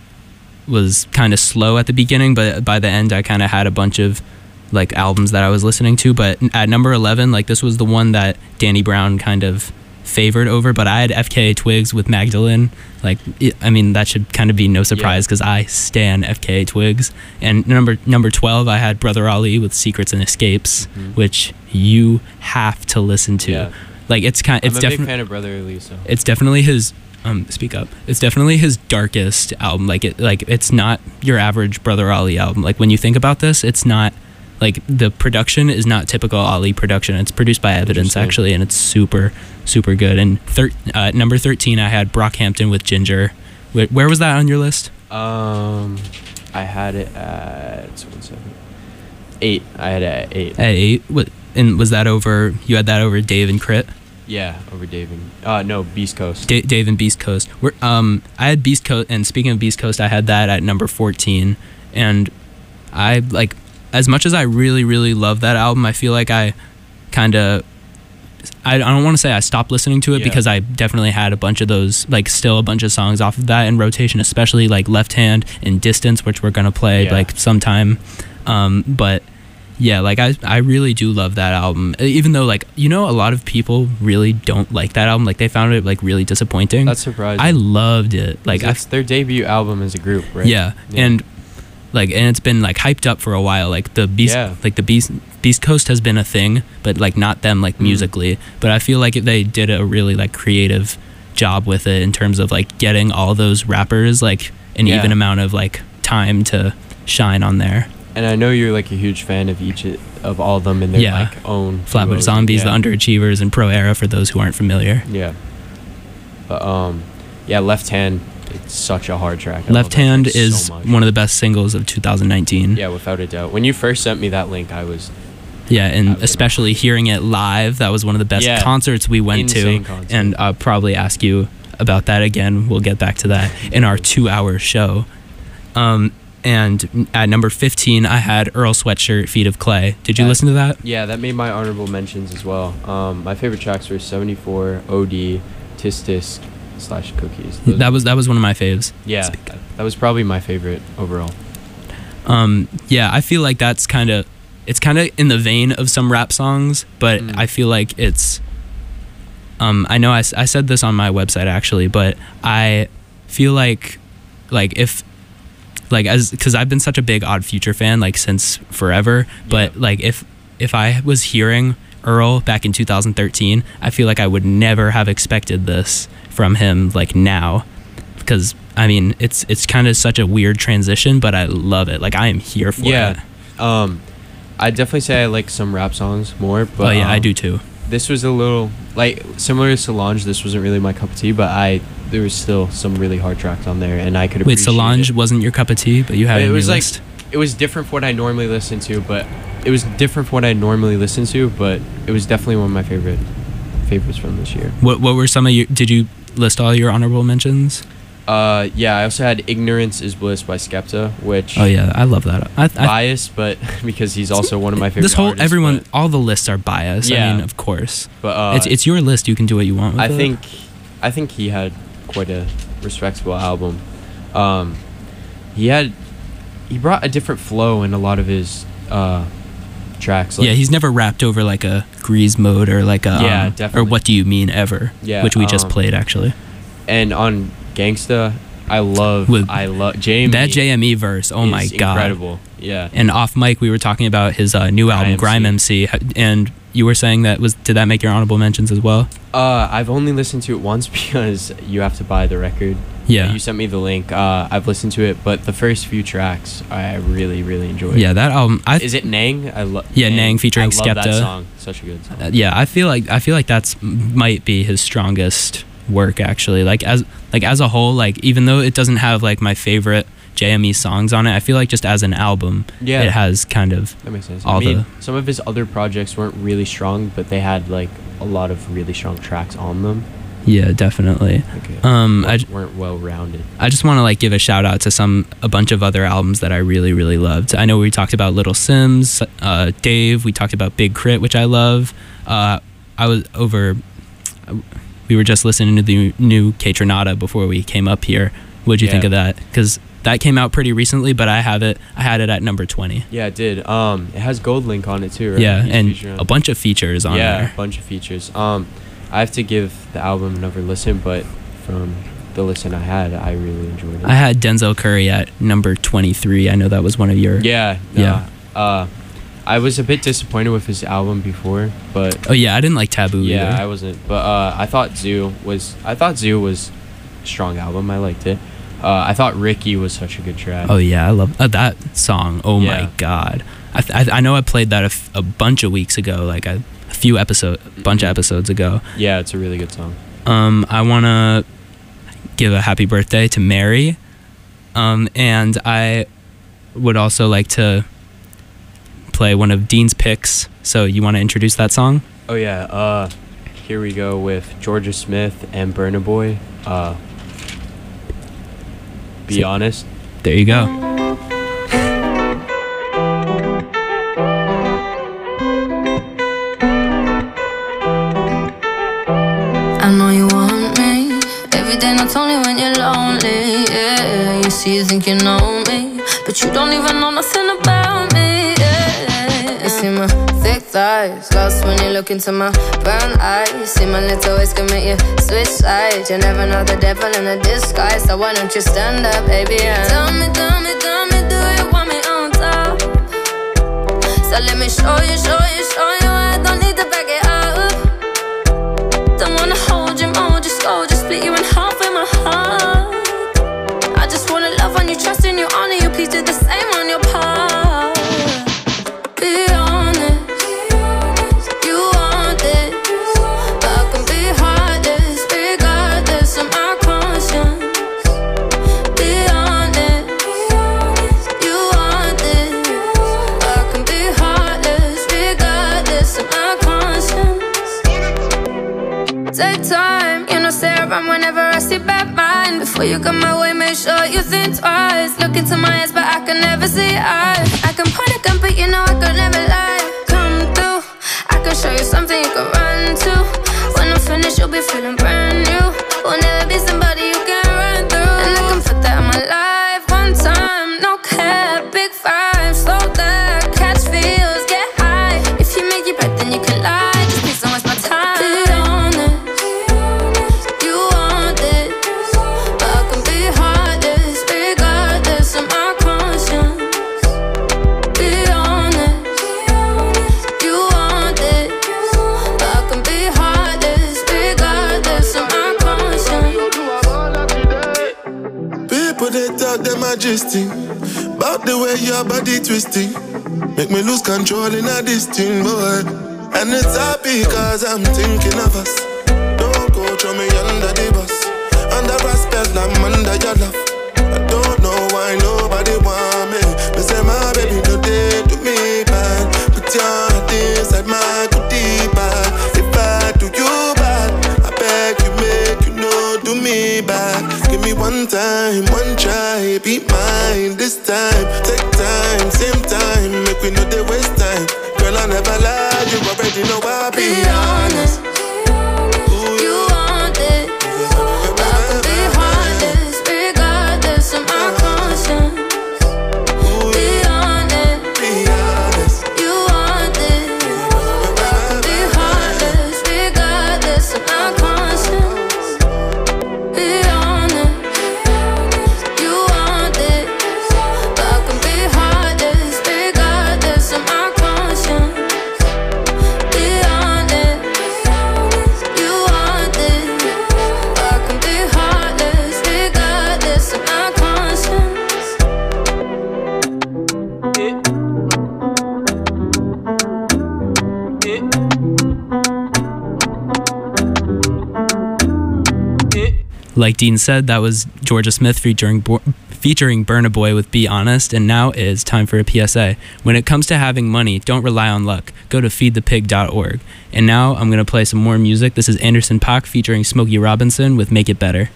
was kind of slow at the beginning, but by the end I kind of had a bunch of like albums that I was listening to. But at number eleven, like this was the one that Danny Brown kind of favored over, but I had F K A Twigs with Magdalene. Like, it, I mean, that should kind of be no surprise because yeah. I stan F K A Twigs. And number number twelve, I had Brother Ali with Secrets and Escapes, mm-hmm. which you have to listen to. Yeah. Like, it's kind. It's I'm a defi- big fan of Brother Ali. So it's definitely his. Um, speak up. It's definitely his darkest album. Like it, like it's not your average Brother Ali album. Like when you think about this, it's not like the production is not typical Ali production. It's produced by Evidence actually, and it's super, super good. And thir- uh, number thirteen, I had Brockhampton with Ginger. Where, where was that on your list? Um, I had it at one second. Eight. I had it at eight. At eight. What? And was that over? You had that over Dave and Crit? Yeah, over Dave and uh no Beast Coast. D- Dave and Beast Coast. We're, um, I had Beast Coast, and speaking of Beast Coast, I had that at number fourteen, and I like as much as I really really love that album. I feel like I kind of I, I don't want to say I stopped listening to it yeah. because I definitely had a bunch of those, like still a bunch of songs off of that in rotation, especially like Left Hand and Distance, which we're gonna play yeah. like sometime. Um, but. Yeah, like I I really do love that album. Even though like, you know, a lot of people really don't like that album. Like they found it like really disappointing. That's surprising. I loved it. Like it's their debut album as a group, right? Yeah. yeah. And like and it's been like hyped up for a while. Like the Beast yeah. like the Beast Beast Coast has been a thing, but like not them like mm. musically. But I feel like they did a really like creative job with it in terms of like getting all those rappers like an yeah. even amount of like time to shine on there. And I know you're like a huge fan of each of all of them in their yeah. like own Flatbush Zombies, yeah. the Underachievers, and Pro Era for those who aren't familiar. Yeah. But um, yeah, Left Hand, it's such a hard track. I Left Hand is so one of the best singles of two thousand nineteen. Yeah, without a doubt. When you first sent me that link, I was. Yeah, and especially hearing it live, that was one of the best yeah. concerts we went Insane to. Concert. And I'll probably ask you about that again. We'll get back to that in our two-hour show. Um. And at number fifteen, I had Earl Sweatshirt, Feet of Clay. Did you that, listen to that? Yeah, that made my honorable mentions as well. Um, my favorite tracks were seventy-four, O D, Tisk Tisk, slash Cookies. Those that was that was one of my faves. Yeah, that, that was probably my favorite overall. Um, yeah, I feel like that's kind of, it's kind of in the vein of some rap songs, but mm. I feel like it's, um, I know I, I said this on my website actually, but I feel like, like if, like as because I've been such a big Odd Future fan like since forever, but yeah. like if if I was hearing Earl back in two thousand thirteen, I feel like I would never have expected this from him like now, because I mean it's it's kind of such a weird transition, but I love it. Like I am here for yeah. it. Yeah, um, I definitely say I like some rap songs more, but oh yeah, um, I do too. This was a little like similar to Solange. This wasn't really my cup of tea, but I there was still some really hard tracks on there, and I could wait. appreciate Wasn't it. wasn't your cup of tea, but you had it. It was like list. It was different from what I normally listen to, but it was different from what I normally listen to, but it was definitely one of my favorite favorites from this year. What what were some of your? Did you list all your honorable mentions? Uh, yeah, I also had Ignorance is Bliss by Skepta, which... Oh, yeah, I love that. I, I, biased, but because he's also one of my favorite This whole, artists, everyone, but, all the lists are biased. Yeah. I mean, of course. But uh, it's it's your list. You can do what you want with I it. think, I think he had quite a respectable album. Um, he had... He brought a different flow in a lot of his uh, tracks. Like, yeah, he's never rapped over like a Grease Mode or like a... Yeah, um, definitely. Or What Do You Mean Ever, yeah, which we um, just played, actually. And on... Gangsta, I love With I love Jamie. That J M E verse, oh my god, incredible. Yeah. And off mic, we were talking about his uh, new album, Grime M C, and you were saying that was did that make your honorable mentions as well? Uh, I've only listened to it once because you have to buy the record. Yeah. You sent me the link. Uh, I've listened to it, but the first few tracks I really really enjoyed. Yeah, that album. I Is it Nang? I love. Yeah, Nang, Nang featuring I love Skepta. That song, such a good song. Uh, yeah, I feel like I feel like that's might be his strongest work actually, like as like as a whole, like even though it doesn't have like my favorite J M E songs on it, I feel like just as an album, yeah, it has kind of that makes sense. All I mean, the some of his other projects weren't really strong, but they had like a lot of really strong tracks on them. Yeah, definitely. Okay. Um, weren't, I weren't well rounded. I just want to like give a shout out to some a bunch of other albums that I really really loved. I know we talked about Little Sims, uh, Dave. We talked about Big Crit, which I love. Uh, I was over. We were just listening to the new K-Tronada before we came up here. What'd you yeah. think of that? Because that came out pretty recently, but I have it. I had it at number twenty. Yeah, it did. Um, it has Gold Link on it too, right? Yeah, He's and a bunch of features on yeah, there. Yeah, a bunch of features. Um, I have to give the album another listen, but from the listen I had, I really enjoyed it. I had Denzel Curry at number twenty-three. I know that was one of your... Yeah. No, yeah. Uh, I was a bit disappointed with his album before, but... Oh, yeah, I didn't like Taboo yeah, either. I wasn't. But uh, I thought Zoo was... I thought Zoo was a strong album. I liked it. Uh, I thought Ricky was such a good track. Oh, yeah, I love uh, that song. Oh, Yeah. my God. I, th- I I know I played that a, f- a bunch of weeks ago, like a, a few episodes, a bunch of episodes ago. Yeah, it's a really good song. Um, I want to give a happy birthday to Mary. Um, and I would also like to play one of Dean's picks. So you want to introduce that song? Oh, yeah. Uh, here we go with Georgia Smith and Burna Boy. Uh, Be So- Honest. There you go. I know you want me every day, not only when you're lonely. Yeah, you see, you think you know me, but you don't even know nothing about me. Yeah, you see my thick thighs, lost when you look into my brown eyes. See my little ways can make you switch sides. You never know the devil in a disguise, so why don't you stand up, baby? And tell me, tell me, tell me, do you want me on top? So let me show you, show you, show you. I don't need to back it up. Don't wanna hold you, mold you, slow, just split you in half with my heart. I just wanna love on you, trust in you, honor you, please do the same on your part. Be honest, you want this, but I can be heartless, regardless of my conscience. Be honest, you want this, but I can be heartless, regardless of my conscience. Take time, you know, stay around whenever I see bad mind. Before you come my way, make sure you think twice. Look into my eyes, but I can never see eyes. I can point a gun, but you know I could never lie. Come through, I can show you something you can run to. When I'm finished, you'll be feeling brand new. Will never be somebody you can run through. And I can put that in my life one time, no cap, big five, slow that, catch feels, get high. If you make your breath, then you can lie. Just please don't waste my time. Be honest, you want this, but I can be heartless, regardless of my conscience. Be honest, you want this, but I can be heartless, regardless of my conscience. People they talk them majesty about the way your body twisting, make me lose control in a this thing, boy. And it's happy cause I'm thinking of us. Don't go throw me under the bus. Under respect, I'm under your love. I don't know why nobody want me. They say my baby no day to me bad. Put your heart inside my goodie bag. If I do you bad, I beg you make you know do me bad. Give me one time, one try, be mine this time. Take time, same time, make we know they waste time. Girl, I never lie, you already know I be, Be honest, you want it, but I can be heartless, regardless of my conscience. Be honest, you want it, but I can be heartless, regardless of my conscience. Be honest, you want it, but I can be heartless, regardless of my conscience. Be honest, you want it, but I can be heartless, regardless of my conscience. Like Dean said, that was Georgia Smith featuring Bo- featuring Burna Boy with Be Honest, and now is time for a P S A. When it comes to having money, don't rely on luck. Go to feed the pig dot org. And now I'm going to play some more music. This is Anderson .Paak featuring Smokey Robinson with Make It Better.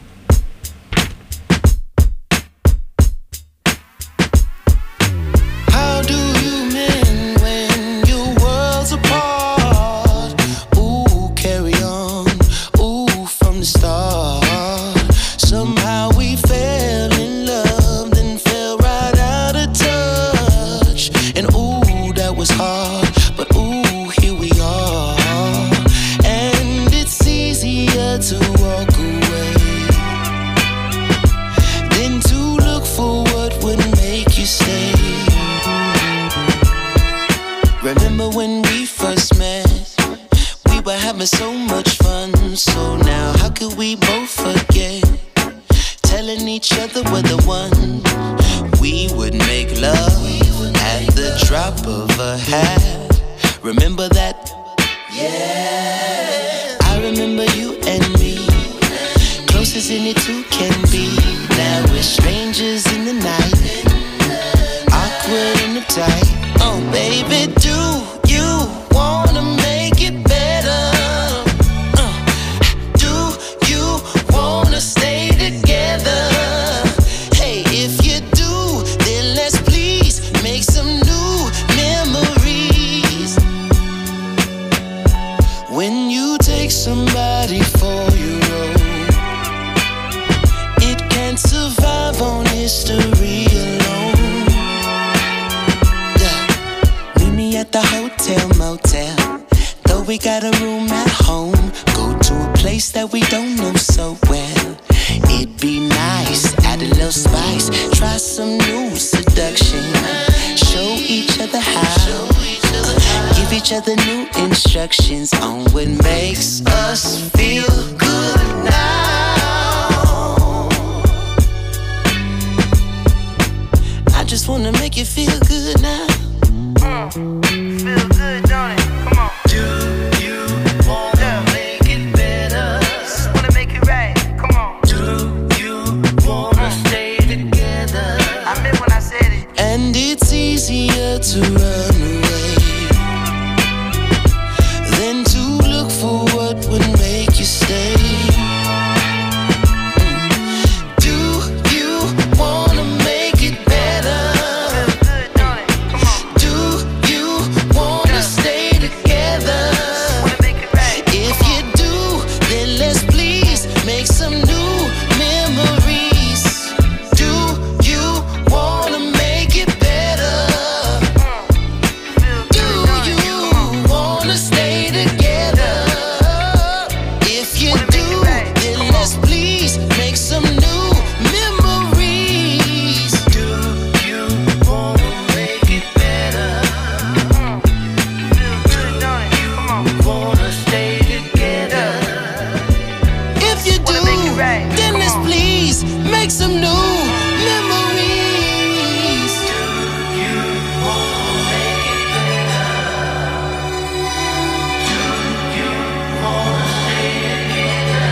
How do you mend when your world's apart? Ooh, carry on. Ooh, from the start. Somehow we fell in love, then fell right out of touch. And ooh, that was hard. But ooh, here we are. And it seems having so much fun. So now how could we both forget? Telling each other we're the one. We would make love at the drop of a hat. Remember that? Yeah. I remember you and me, close as any two can be. Now we're strangers in the night, awkward in the tight. Oh baby, do you wanna make it better? Uh, do you wanna stay together? Hey, if you do, then let's please make some new memories. When you take somebody for your own, it can't survive on history alone. Yeah. Meet me at the hotel motel, though we got a room at home. Go to a place that we don't know so well. It'd be nice, add a little spice, try some new seduction, show each other how, give each other new instructions on what makes us feel good now. I just wanna make you feel good now. Mm, feel good, don't it? Come on. Do you wanna make it better? Wanna make it right? Come on. Do you wanna stay together? I meant when I said it. And it's easier to run away than to look for what would make you stay. Do you wanna make it better? Do you wanna stay together? If you do, then let's please make some new memories. Do you wanna make it better? Do you wanna stay together? If you do, then let's please make some new memories. Do you wanna make it better? Wanna stay together? If you do, then let's please make some new memories. Do you wanna make it better? Do you wanna stay together?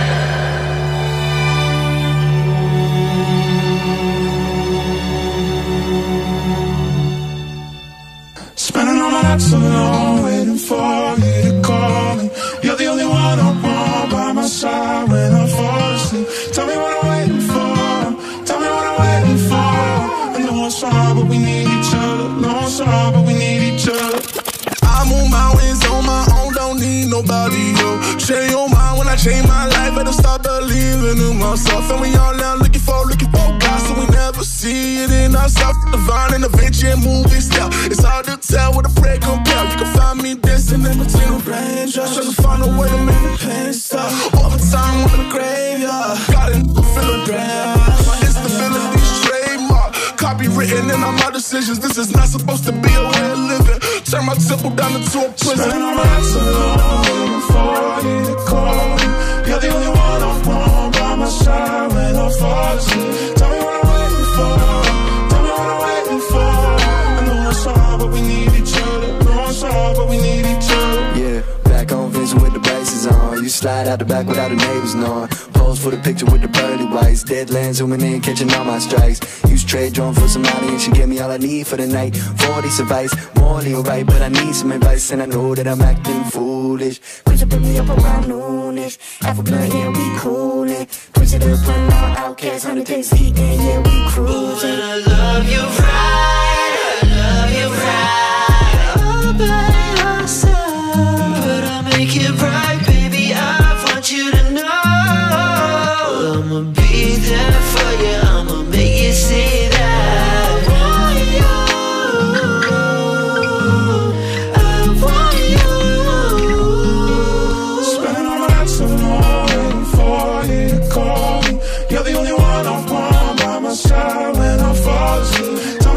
Spending all my nights alone, waiting for you to call me. You're the only one I want by my side when I fall asleep. Tell me what I'm waiting for. Tell me what I'm waiting for. I know it's hard, but we need each other. No, it's hard, but we need each other. I move mountains on my own, don't need nobody, yo. Share your mind when I change my life, better start believing in myself. And we all now looking for, looking for God, so we never see it in ourselves. Divine intervention, moving style. It's hard to tell what a prayer compare. You can find me dancing in between the raindrops, trying to find a way to make the pain stop. Overtime on the graveyard, got it, feel a grab. My instability's trademark, copywritten in all my decisions. This is not supposed to be a way of living. Turn my temple down into a prison. Spend all my nights alone, waiting for you to call me. You're the only one I want by my side when I fall asleep. Tell me what I'm waiting for. Tell me what I'm waiting for. I know it's hard, but we need each other. No, it's hard, but we need each other. Yeah, back on vision with the braces on. You slide out the back without the neighbors knowing. Pose for the picture with the pearly whites. Deadlands zooming in, catching all my strikes. Use trade drone for some money and she gave me all I need for the night. forty advice, morally alright, but I need some advice and I know that I'm acting foolish. Push it, put me up around noonish. Half a blunt, yeah, we coolin'. Push it up, run all outcasts, hundred days eating, yeah, we cruising. But I love you right, I love you right. All by yourself, but I'll make it right, baby. I want you to know I'ma be there for you. I'ma make you see that I want you. I want you. Spending all my nights alone, waiting for you to call me. You're the only one I want by my side when I fall asleep. Tell me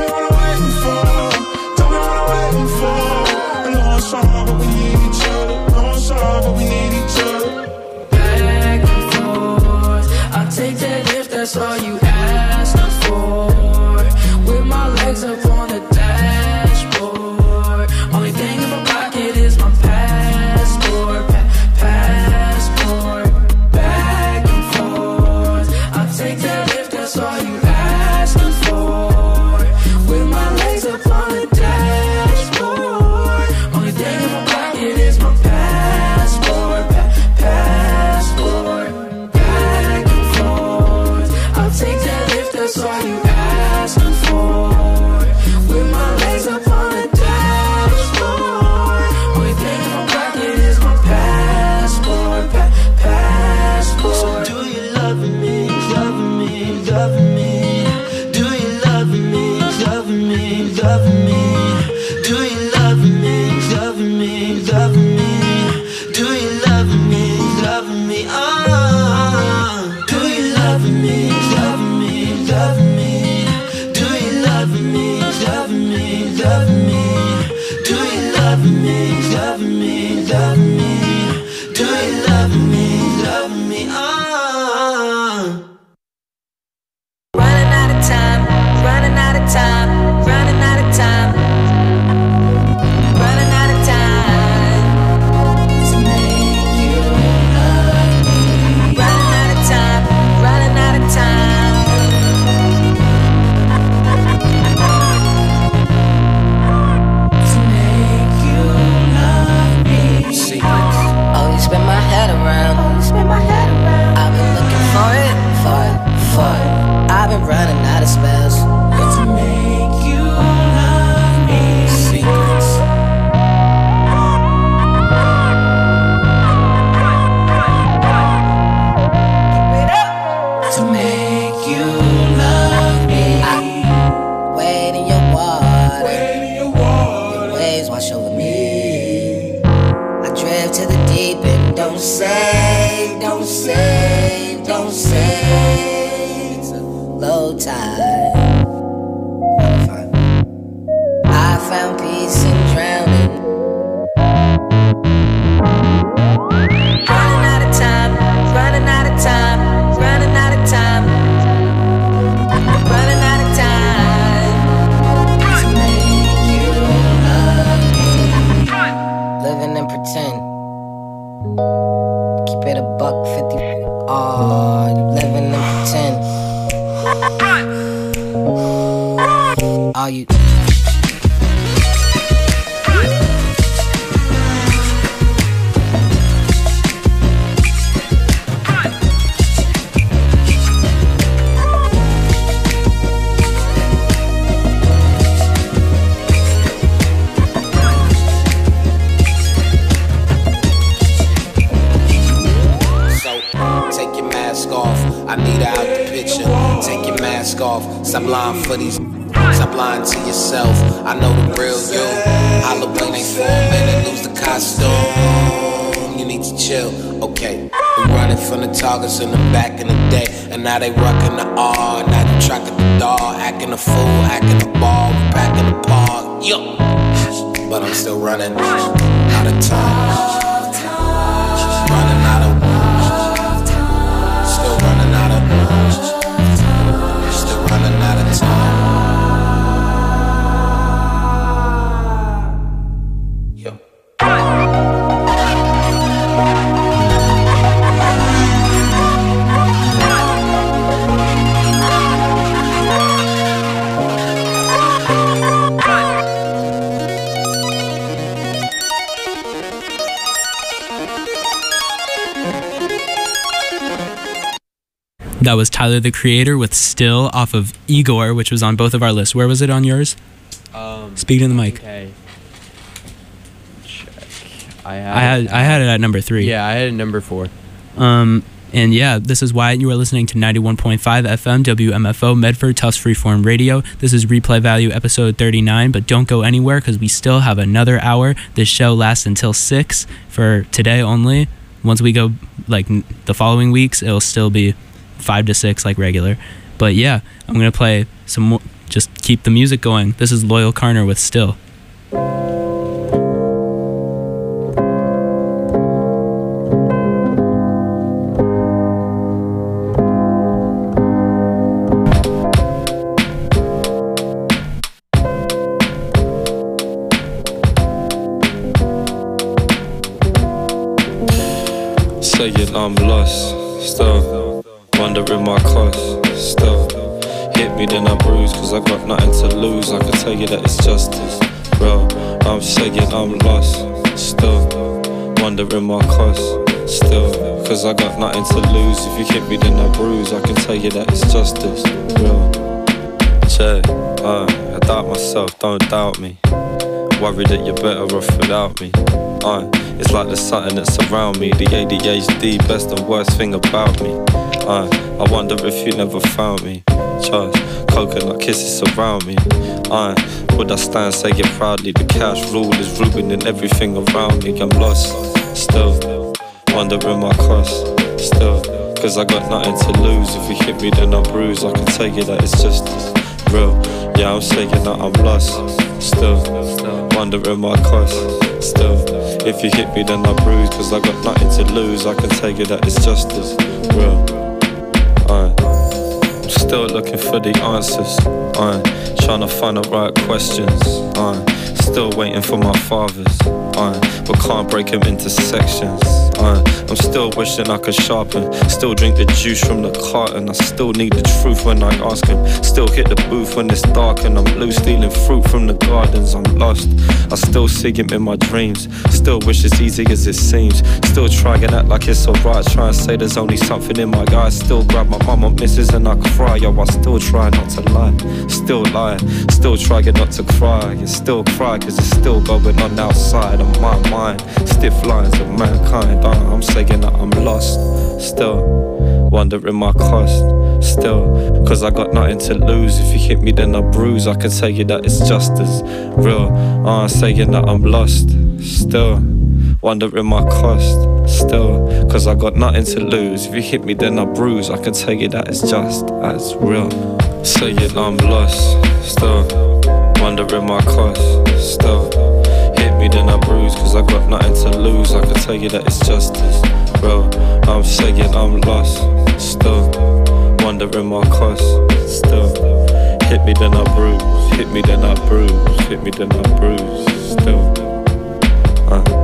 that's all you asking for. With my legs up on the dashboard. Only thing in my pocket is my passport. Pa passport. Back and forth. I'll take that if that's all you asking for. With my legs up on the dashboard. Only thing in my pocket is my passport. Pa passport. Back and forth. I'll take that if that's all you asking for. With my legs up on the dashboard. Only thing in my pocket is my passport. Pa passport. So do you love me, love me, love me? Do you love me, love me, love me? Do you love me, love me, love me? Do you love me, love me? Ah, do you love me, love me, love me? Do you love me, love me, love me? Do you love me, love me, love me? Do you love me, love me? Ah. Running out of time, running out of time, running out of time, running out of time to make you love me. Running out of time, running out of time to make you love me. Oh, you spin my head around. Oh, you spin my head around. I've been looking for it, for it, for it. I've been running out of spells to make you love me. Secrets. To make you love me. I wade in your water. Your waves wash over me. I drift to the deep end. Don't say, don't say, don't say. It's a low tide. I found peace in drowning. Running out of time, running out of time, running out of time, running out of time to make you love me. Living and pretend. Keep it a buck fifty. Oh, you living and pretend. Are you? So take your mask off. I need her out the picture. Take your mask off. Stop lying for these. Stop lying to yourself. I know the real you. Halloween ain't for a minute. Lose the costume. You need to chill. Okay. We running from the targets in the back in the day. And now they rockin' the R. Now they tracking the dog. Acting a fool. Acting the ball. We packing the park. Yo. But I'm still running out of time. Running out of. Still running out of. Still running out of time. Yo. That was Tyler the Creator with Still off of Igor, which was on both of our lists. Where was it on yours? Um, Speak in the mic. Okay. Check. I had, I had I had it at number three. Yeah, I had it at number four. Um, and yeah, this is Wyatt. You are listening to ninety-one point five F M W M F O Medford Tufts Freeform Radio. This is Replay Value episode thirty-nine, but don't go anywhere because we still have another hour. This show lasts until six for today only. Once we go like n- the following weeks, it'll still be five to six like regular. But yeah, I'm gonna play some more. Just keep the music going. This is Loyal Carner with Still. still wondering my cost, still hit me then I bruise, cause I got nothing to lose. I can tell you that it's justice, bro. I'm saying I'm lost, still wondering my cost, still, cause I got nothing to lose. If you hit me then I bruise, I can tell you that it's justice, bro. Check, uh, I doubt myself, don't doubt me. Worry that you're better off without me. Uh, it's like there's something that's around me. The A D H D, best and worst thing about me. Uh, I wonder if you never found me. Charge, coconut kisses surround me. Uh, would I stand, say it proudly? The cash rule is ruining everything around me. I'm lost, still wondering my cost, still, cause I got nothing to lose. If you hit me then I bruise, I can tell you that it's just real. Yeah, I'm saying that I'm lost, still wondering my cost, still. If you hit me then I bruise, cause I got nothing to lose. I can tell you that it's justice, real. uh, I'm still looking for the answers, uh, trying to find the right questions, uh, still waiting for my fathers, uh, but can't break them into sections. uh, I'm still wishing I could sharpen, still drink the juice from the carton. I still need the truth when I ask him, still hit the booth when it's dark and I'm blue, stealing fruit from the gardens. I'm lost, I still see him in my dreams, still wish it's easy as it seems, still try and act like it's alright, try and say there's only something in my eyes, still grab my mum on missus and I cry. Yo, I still try not to lie, still lie, still try not to cry, and still cry cause it's still going on outside of my mind. Stiff lines of mankind, uh, I'm saying that I'm lost, still wondering my cost, still, cause I got nothing to lose. If you hit me then I bruise, I can tell you that it's justice, real. uh, I'm saying that I'm lost, still wondering my cost, still, cause I got nothing to lose. If you hit me then I bruise, I can tell you that it's just as real. Saying I'm lost, still wondering my cost, still hit me then I bruise, cause I got nothing to lose. I can tell you that it's justice, bro. I'm saying I'm lost, still wondering my cost, still hit me then I bruise, hit me then I bruise, hit me then I bruise, still uh.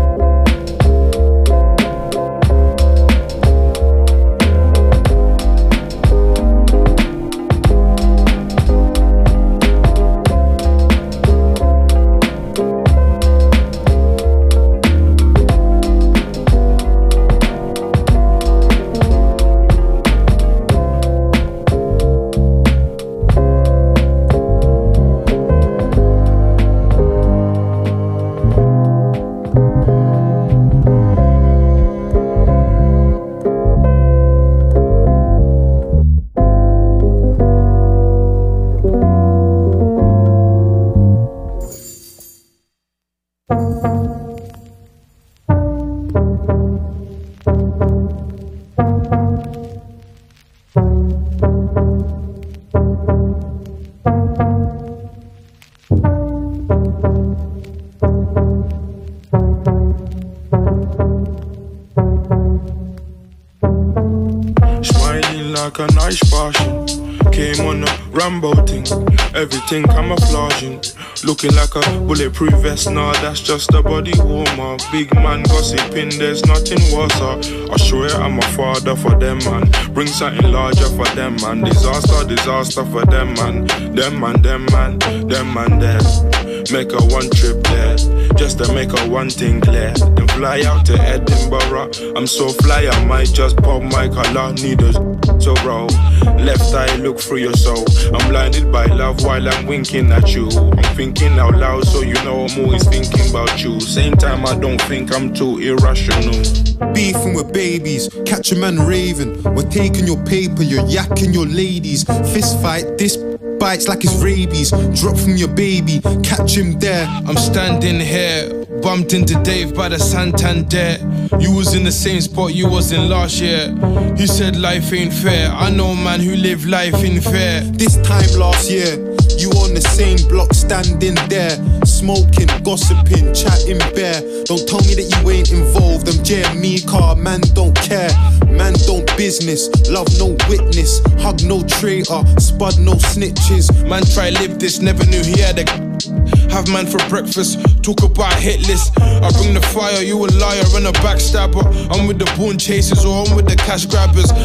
Like a nice passion, came on a Rambo thing, everything camouflaging, looking like a bulletproof vest. Nah, that's just a body warmer. Big man gossiping, there's nothing worse. I swear I'm a father for them, man. Bring something larger for them, man. Disaster, disaster for them, man. Them man, them man, them man there. Make a one trip there, just to make a one thing clear. Then fly out to Edinburgh. I'm so fly, I might just pop my color. Need a so roll. Left eye look through your soul. I'm blinded by love while I'm winking at you. I'm thinking out loud, so you know I'm always thinking about you. Same time I don't think I'm too irrational. Beefing with babies, catch a man raving. We're taking your paper, you're yakking your ladies. Fist fight, this bites like it's rabies. Drop from your baby, catch him there. I'm standing here, bumped into Dave by the Santander. You was in the same spot you was in last year. He said life ain't fair. I know a man who live life in fair. This time last year, you on the same block standing there, smoking, gossiping, chatting bare. Don't tell me that you ain't involved. I'm J M E car, man don't care. Man don't business, love no witness. Hug no traitor, spud no snitches. Man try live this, never knew he had a have man for breakfast, talk about hit list. I bring the fire, you a liar and a backstabber. I'm with the born chasers or I'm with the cash grabbers.